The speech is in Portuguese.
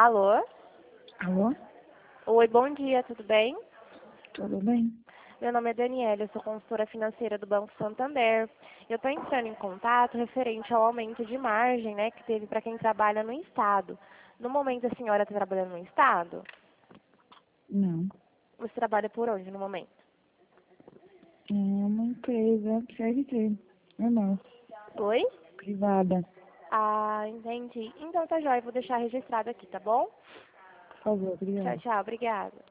Alô? Alô? Oi, bom dia, tudo bem? Tudo bem? Meu nome é Daniela, eu sou consultora financeira do Banco Santander. Eu estou entrando em contato referente ao aumento de margem, né, que teve para quem trabalha no Estado. No momento, a senhora está trabalhando no Estado? Não. Você trabalha por onde no momento? É uma empresa CLT, normal, Oi? privada. Ah, entendi. Então tá jóia, eu vou deixar registrado aqui, tá bom? Por favor, Tchau, obrigada. tchau, obrigada.